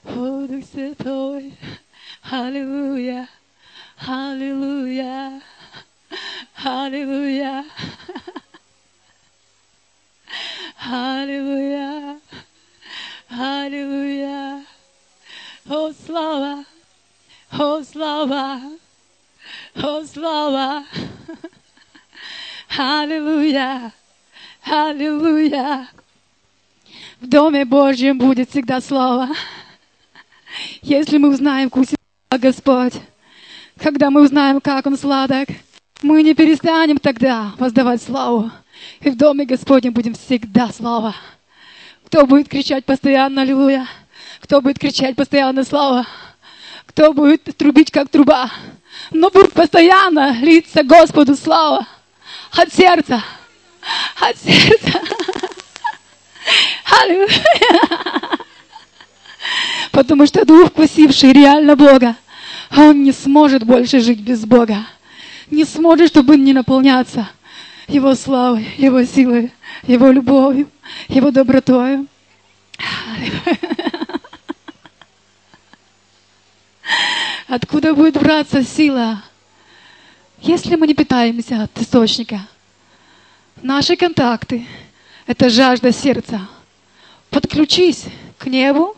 О, Дух Святой. Аллилуйя. Аллилуйя. Аллилуйя. Аллилуйя. Аллилуйя. О, слава. О, слава. О, слава. Аллилуйя. Аллилуйя. В Доме Божьем будет всегда слава. Если мы узнаем вкус Господь, когда мы узнаем, как Он сладок, мы не перестанем тогда воздавать славу. И в Доме Господнем будем всегда слава. Кто будет кричать постоянно «Аллилуйя», кто будет кричать постоянно «Слава», кто будет трубить, как труба, но будет постоянно литься Господу слава от сердца, от сердца. Аллилуйя. Потому что дух, вкусивший реально Бога, он не сможет больше жить без Бога. Не сможет, чтобы не наполняться Его славой, Его силой, Его любовью, Его добротой. Откуда будет браться сила, если мы не питаемся от источника? Наши контакты — это жажда сердца. Подключись к небу,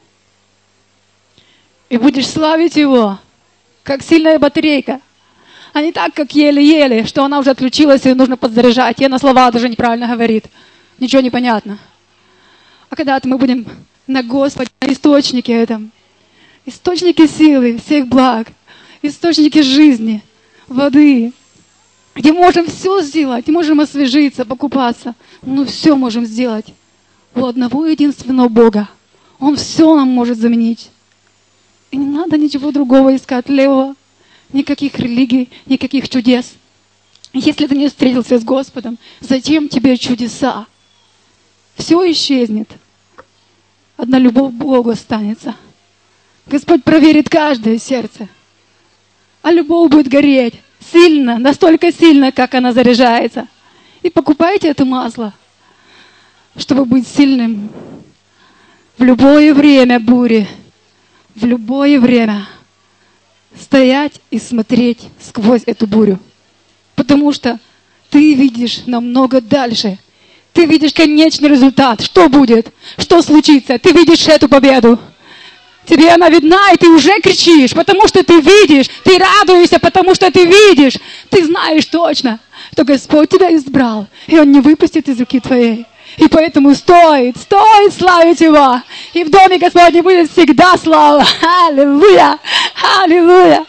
и будешь славить Его, как сильная батарейка. А не так, как еле-еле, что она уже отключилась, и нужно подзаряжать. И она слова даже неправильно говорит. Ничего не понятно. А когда-то мы будем на Господе, на источнике этом. Источники силы, всех благ. Источники жизни, воды. Где можем все сделать, где можем освежиться, покупаться. Ну, все можем сделать. У одного единственного Бога. Он все нам может заменить. И не надо ничего другого искать, левого. Никаких религий, никаких чудес. Если ты не встретился с Господом, зачем тебе чудеса? Все исчезнет. Одна любовь к Богу останется. Господь проверит каждое сердце. А любовь будет гореть сильно, настолько сильно, как она заряжается. И покупайте это масло, чтобы быть сильным в любое время бури, в любое время стоять и смотреть сквозь эту бурю. Потому что ты видишь намного дальше. Ты видишь конечный результат. Что будет? Что случится? Ты видишь эту победу. Тебе она видна, и ты уже кричишь, потому что ты видишь. Ты радуешься, потому что ты видишь. Ты знаешь точно, что Господь тебя избрал, и Он не выпустит из руки твоей. И поэтому стоит славить Его. И в Доме Господнем будет всегда слава. Аллилуйя! Аллилуйя!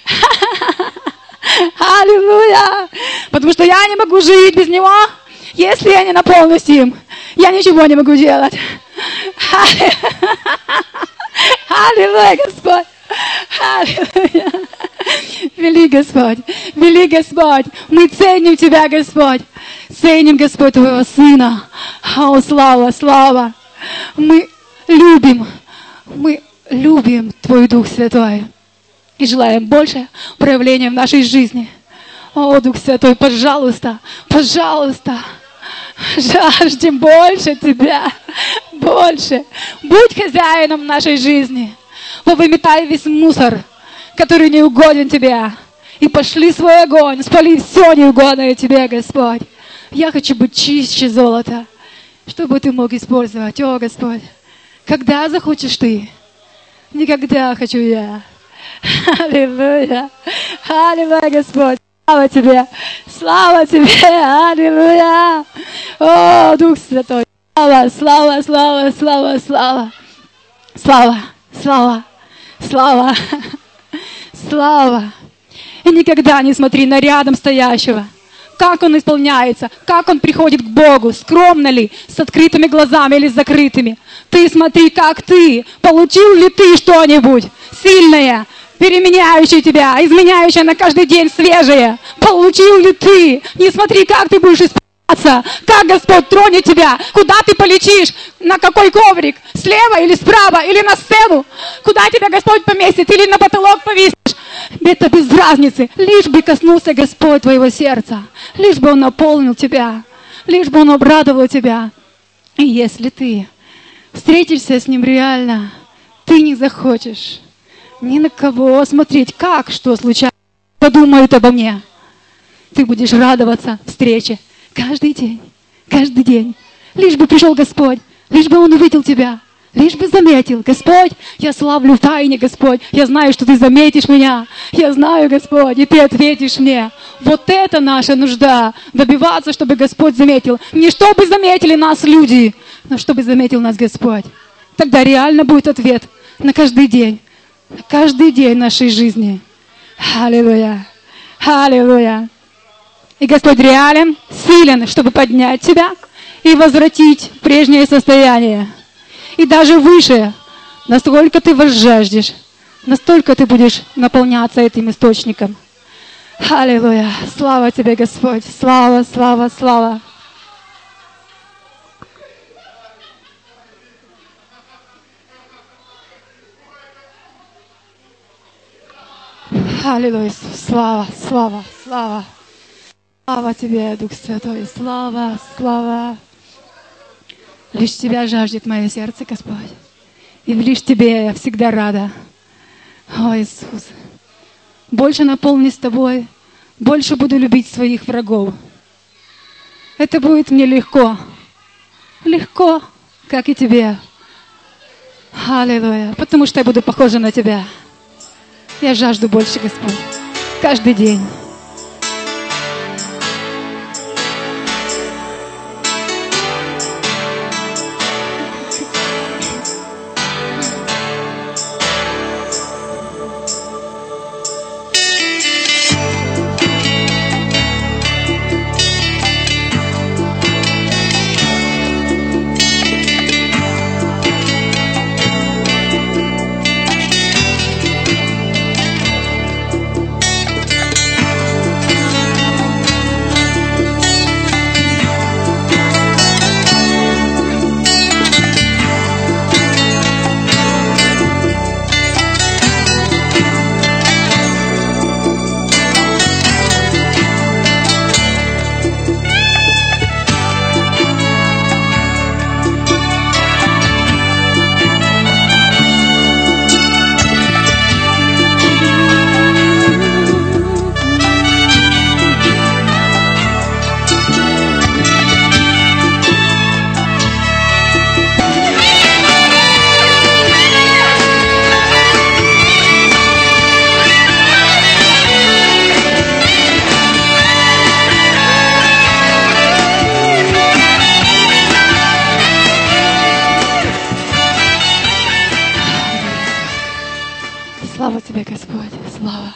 Аллилуйя! Потому что я не могу жить без Него, если я не наполнюсь им. Я ничего не могу делать. Аллилуйя, Господь! Аллилуйя! Вели Господь! Вели Господь! Мы ценим Тебя, Господь! Ценим, Господь, Твоего Сына! О, слава, слава! Мы любим Твой Дух Святой и желаем больше проявления в нашей жизни. О, Дух Святой, пожалуйста, пожалуйста, жаждем больше Тебя, больше. Будь хозяином нашей жизни. Повыметай весь мусор, который не угоден Тебе. И пошли свой огонь, спали все неугодное Тебе, Господь. Я хочу быть чище золота, чтобы Ты мог использовать. О, Господь, когда захочешь Ты, никогда хочу я. Аллилуйя, аллилуйя, Господь. Слава Тебе, слава Тебе, аллилуйя. О, Дух Святой, слава, слава, слава, слава, слава. Слава, слава, слава, слава. И никогда не смотри на рядом стоящего, как он исполняется, как он приходит к Богу, скромно ли, с открытыми глазами или с закрытыми. Ты смотри, как ты, получил ли ты что-нибудь сильное, переменяющее тебя, изменяющее на каждый день свежее. Получил ли ты? Не смотри, как ты будешь исполняться, как Господь тронет тебя, куда ты полетишь, на какой коврик, слева или справа, или на сцену, куда тебя Господь поместит, или на потолок повесишь. Это без разницы, лишь бы коснулся Господь твоего сердца, лишь бы Он наполнил тебя, лишь бы Он обрадовал тебя. И если ты встретишься с Ним реально, ты не захочешь ни на кого смотреть, как, что случается, подумают обо мне. Ты будешь радоваться встрече каждый день. Лишь бы пришел Господь, лишь бы Он увидел тебя, лишь бы заметил. Господь, я славлю в тайне, Господь. Я знаю, что Ты заметишь меня. Я знаю, Господь, и Ты ответишь мне. Вот это наша нужда. Добиваться, чтобы Господь заметил. Не чтобы заметили нас люди, но чтобы заметил нас Господь. Тогда реально будет ответ на каждый день нашей жизни. Аллилуйя! Аллилуйя! И Господь реален, силен, чтобы поднять тебя и возвратить в прежнее состояние. И даже выше, насколько ты возжаждешь, настолько ты будешь наполняться этим источником. Аллилуйя! Слава Тебе, Господь! Слава, слава, слава! Аллилуйя! Слава, слава, слава! Слава Тебе, Дух Святой! Слава, слава! Лишь Тебя жаждет мое сердце, Господь. И лишь Тебе я всегда рада. О, Иисус! Больше наполнюсь Тобой, больше буду любить своих врагов. Это будет мне легко. Легко, как и Тебе. Аллилуйя! Потому что я буду похожа на Тебя. Я жажду больше, Господь. Каждый день. Слава Тебе, Господь, слава.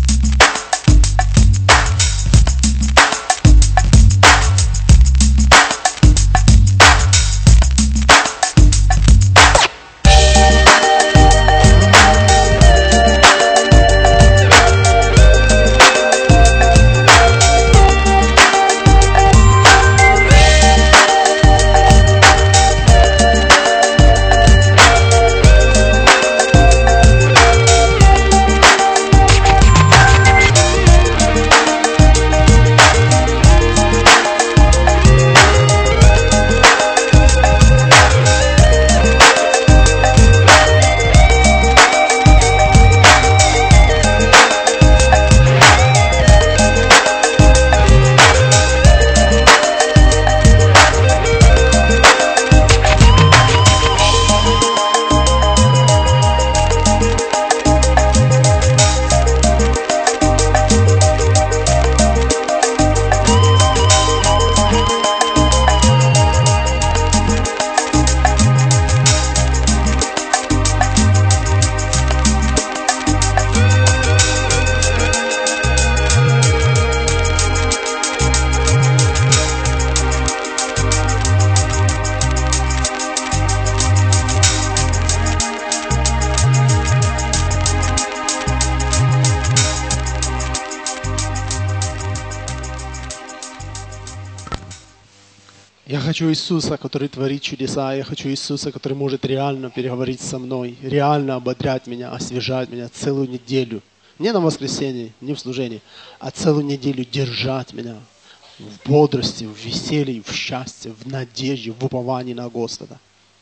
Я хочу Иисуса, который творит чудеса. Я хочу Иисуса, который может реально переговорить со мной, реально ободрять меня, освежать меня целую неделю. Не на воскресенье, не в служении, а целую неделю держать меня в бодрости, в веселье, в счастье, в надежде, в уповании на Господа.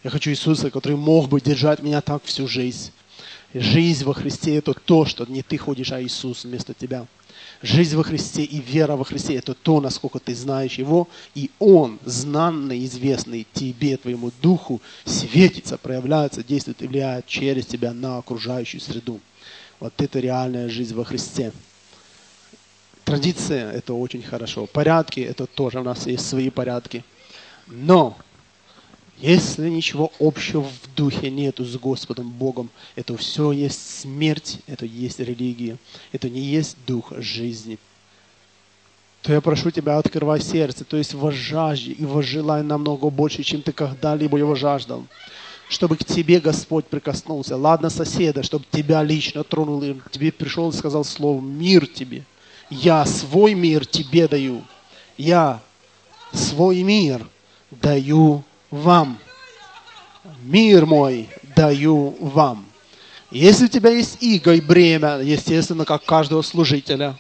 Я хочу Иисуса, который мог бы держать меня так всю жизнь. И жизнь во Христе – это то, что не ты ходишь, а Иисус вместо тебя. Жизнь во Христе и вера во Христе – это то, насколько ты знаешь Его, и Он, знанный, известный тебе, твоему духу, светится, проявляется, действует и влияет через тебя на окружающую среду. Вот это реальная жизнь во Христе. Традиция – это очень хорошо. Порядки – это тоже, у нас есть свои порядки. Но если ничего общего в духе нету с Господом Богом, это все есть смерть, это есть религия, это не есть дух жизни. То я прошу тебя, открывай сердце, то есть возжажди и возжелай намного больше, чем ты когда-либо его жаждал. Чтобы к тебе Господь прикоснулся. Ладно, соседа, чтобы тебя лично тронул, и тебе пришел и сказал слово «мир тебе». Я свой мир тебе даю. Я свой мир даю вам. Мир мой даю вам. Если у тебя есть иго и бремя, естественно, как каждого служителя,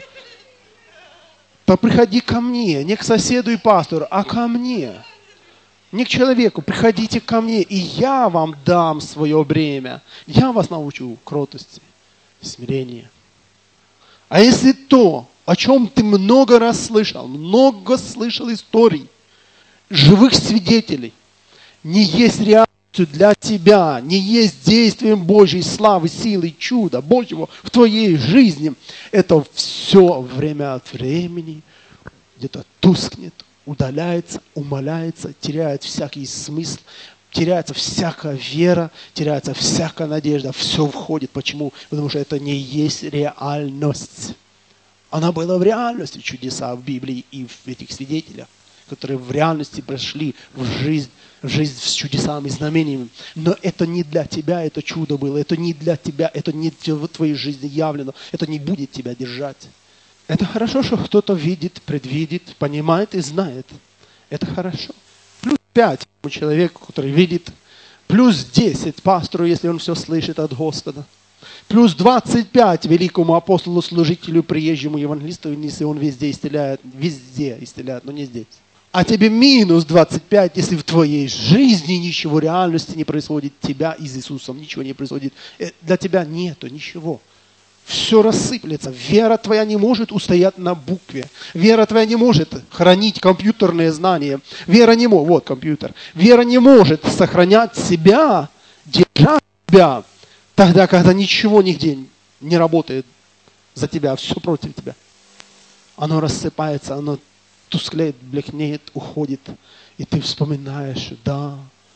то приходи ко мне, не к соседу и пастору, а ко мне. Не к человеку, приходите ко мне, и я вам дам свое бремя. Я вас научу кротости, смирению. А если то, о чем ты много раз слышал, много слышал историй, живых свидетелей, не есть реальностью для тебя, не есть действием Божьей славы, силы, чуда Божьего в твоей жизни, это все время от времени где-то тускнет, удаляется, умаляется, теряет всякий смысл, теряется всякая вера, теряется всякая надежда, все входит. Почему? Потому что это не есть реальность. Она была в реальности, чудеса в Библии и в этих свидетелях, которые в реальности прошли в жизнь с чудесами, знамениями. Но это не для тебя, это чудо было, это не для тебя, это не в твоей жизни явлено, это не будет тебя держать. Это хорошо, что кто-то видит, предвидит, понимает и знает. Это хорошо. Плюс 5 человеку, который видит, плюс 10 пастору, если он все слышит от Господа. Плюс 25 великому апостолу, служителю, приезжему евангелисту, если он везде исцеляет, но не здесь. А тебе минус 25, если в твоей жизни ничего реальности не происходит, тебя и с Иисусом ничего не происходит. Для тебя нету ничего. Все рассыплется. Вера твоя не может устоять на букве. Вера твоя не может хранить компьютерные знания. Вера не может, вот компьютер. Вера не может сохранять себя, держать себя, тогда, когда ничего нигде не работает за тебя, все против тебя. Оно рассыпается, оно тусклеет, блекнеет, уходит. И ты вспоминаешь, да,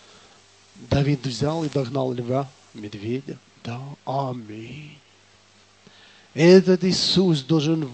Давид взял и догнал льва, медведя. Да, аминь. Этот Иисус должен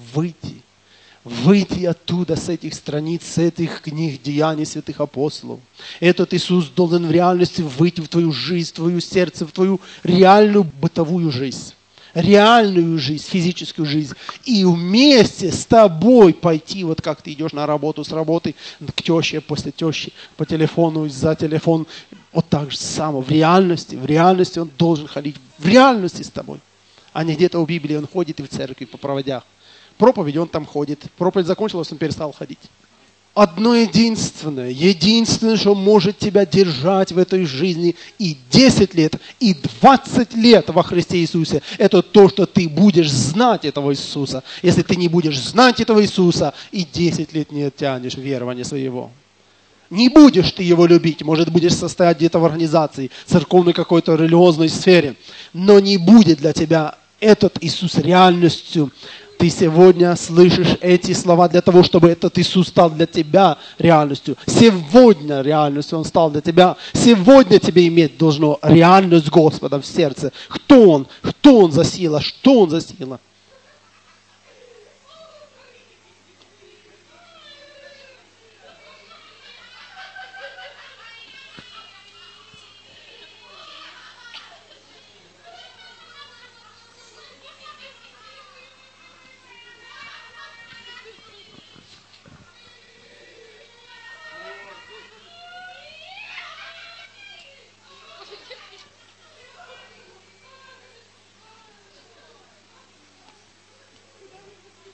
выйти оттуда, с этих страниц, с этих книг деяний святых апостолов. Этот Иисус должен в реальности выйти в твою жизнь, в твое сердце, в твою реальную бытовую жизнь. Реальную жизнь, физическую жизнь. И вместе с тобой пойти, вот как ты идешь на работу, с работы к теще, после тещи, по телефону, за телефон. Вот так же само. В реальности он должен ходить. В реальности с тобой. А не где-то в Библии он ходит и в церкви по проводях. Проповедь он там ходит. Проповедь закончилась, он перестал ходить. Одно единственное, что может тебя держать в этой жизни и 10 лет, и 20 лет во Христе Иисусе, это то, что ты будешь знать этого Иисуса. Если ты не будешь знать этого Иисуса, и 10 лет не оттянешь верования своего. Не будешь ты его любить, может, будешь состоять где-то в организации, церковной какой-то религиозной сфере, но не будет для тебя этот Иисус реальностью. Ты сегодня слышишь эти слова для того, чтобы этот Иисус стал для тебя реальностью. Сегодня реальностью Он стал для тебя. Сегодня тебе иметь должно реальность Господа в сердце. Кто Он? Что Он за сила? Что Он за сила?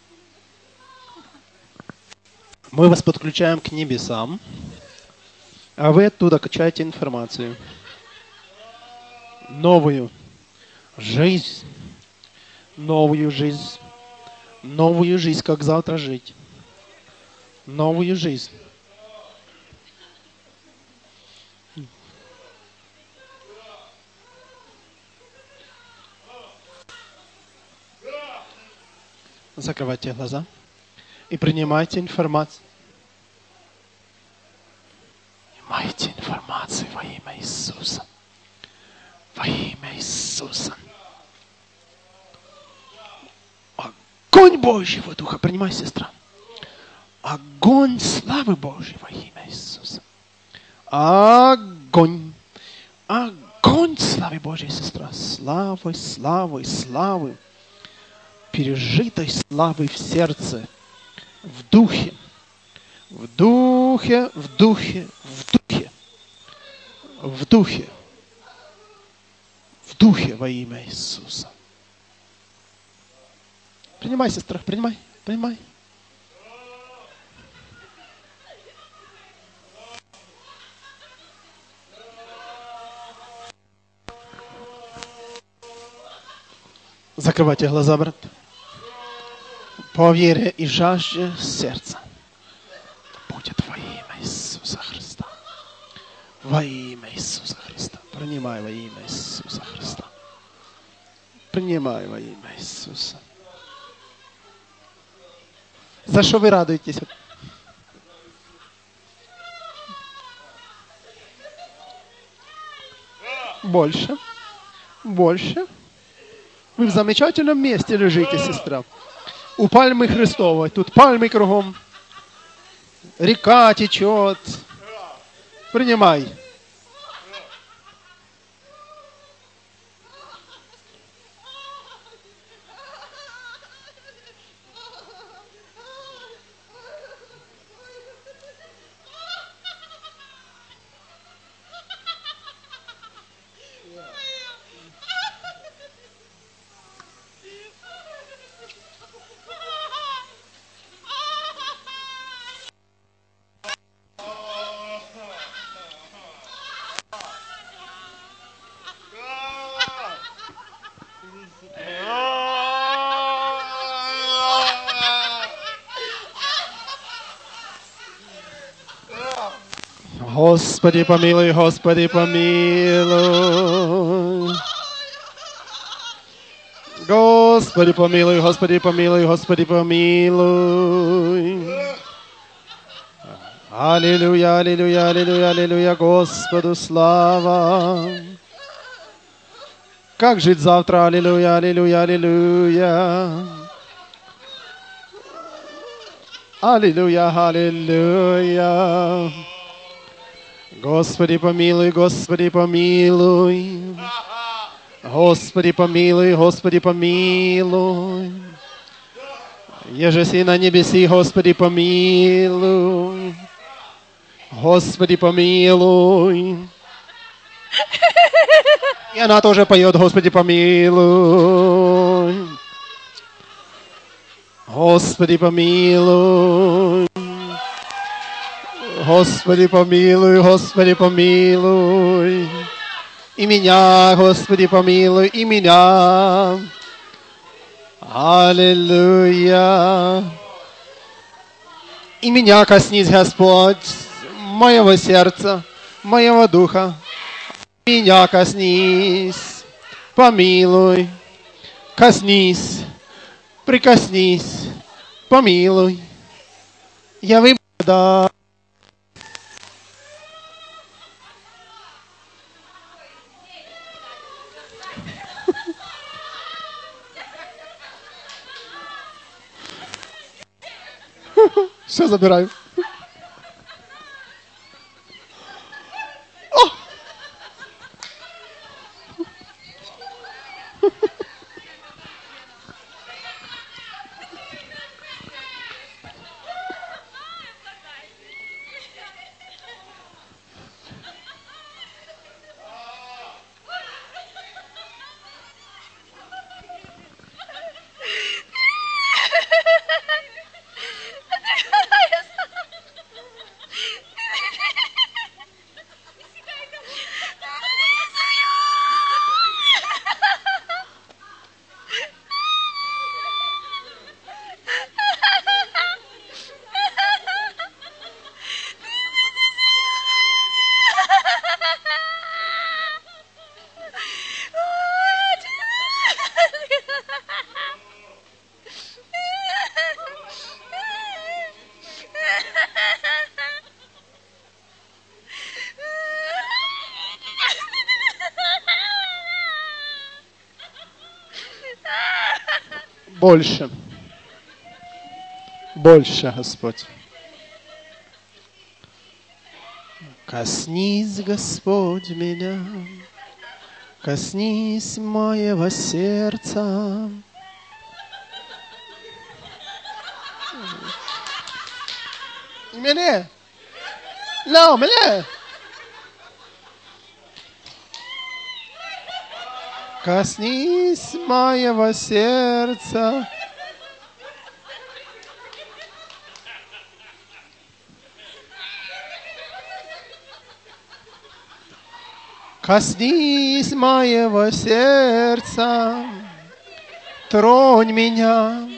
Мы вас подключаем к небесам. А вы оттуда качаете информацию. Новую жизнь. Новую жизнь. Новую жизнь, как завтра жить. Новую жизнь. Закрывайте глаза и принимайте информацию. Принимайте информацию во имя Иисуса. Во имя Иисуса. Огонь Божьего Духа. Принимай, сестра. Огонь славы Божьей во имя Иисуса. Огонь. Огонь славы Божьей, сестра. Славы, славы, славы. Пережитой славы в сердце. В духе. В духе, в духе, в духе. В духе. В духе во имя Иисуса. Принимай, сестра, принимай, принимай. Закрывайте глаза, брат. По вере и жажде сердца. Будет во имя Иисуса Христа. Во имя Иисуса Христа. Принимай во имя Иисуса Христа. Принимай во имя Иисуса. За что вы радуетесь? Больше. Больше. Вы в замечательном месте лежите, сестра. У пальмы Христовой. Тут пальмы кругом. Река течет. Принимай. Господи, помилуй, Господи, помилуй. Господи, помилуй, Господи, помилуй, Господи, помилуй. Аллилуйя, аллилуйя, аллилуйя, аллилуйя, Господу слава. Как жить завтра? Аллилуйя, аллилуйя, аллилуйя. Аллилуйя, аллилуйя. Господи, помилуй, Господи, помилуй. Господи, помилуй, Господи, помилуй. Еже си на небеси, Господи, помилуй. Господи, помилуй. И она тоже поет, Господи, помилуй. Господи, помилуй. Господи, помилуй, Господи, помилуй. И меня, Господи, помилуй, и меня. Аллилуйя. И меня коснись, Господь, моего сердца, моего духа. Меня коснись, помилуй, коснись, прикоснись, помилуй. Я выбрал. Все забираю. Больше. Больше, Господь. Коснись, Господь, меня, коснись моего сердца. Меня. No, меня. Коснись моего сердца. Коснись моего сердца, тронь меня,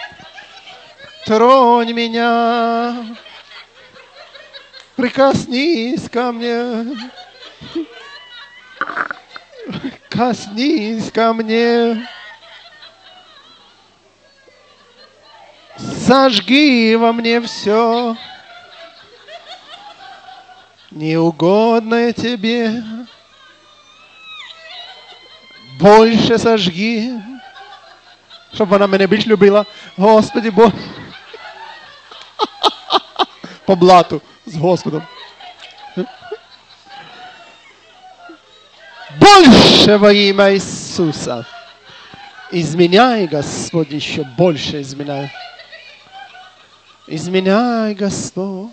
прикоснись ко мне, коснись ко мне, сожги во мне все, неугодное тебе. Больше сожги, чтобы она меня більш любила. Господи, Бог. По блату с Господом. Больше во имя Иисуса. Изменяй, Господь, еще больше изменяй. Изменяй, Господь.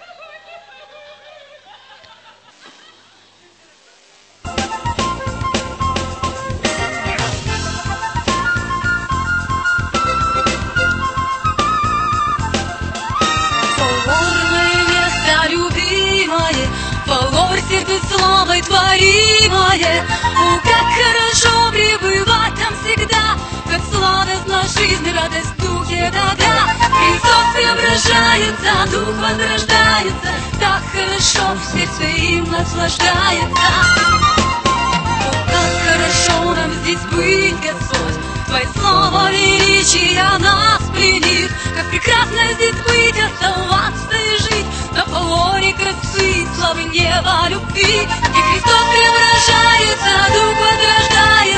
Славой творимое, о, как хорошо пребывать там всегда, как сладостна жизнь, радость в духе тогда. Христос преображается, дух возрождается, так хорошо в сердце им наслаждается. О, как хорошо нам здесь быть, Господь, Твоя слава величия нас пленит, как прекрасно здесь быть, оставаться и жить на полоне красы, славы неба, любви, где Христос преображается, дух возрождается.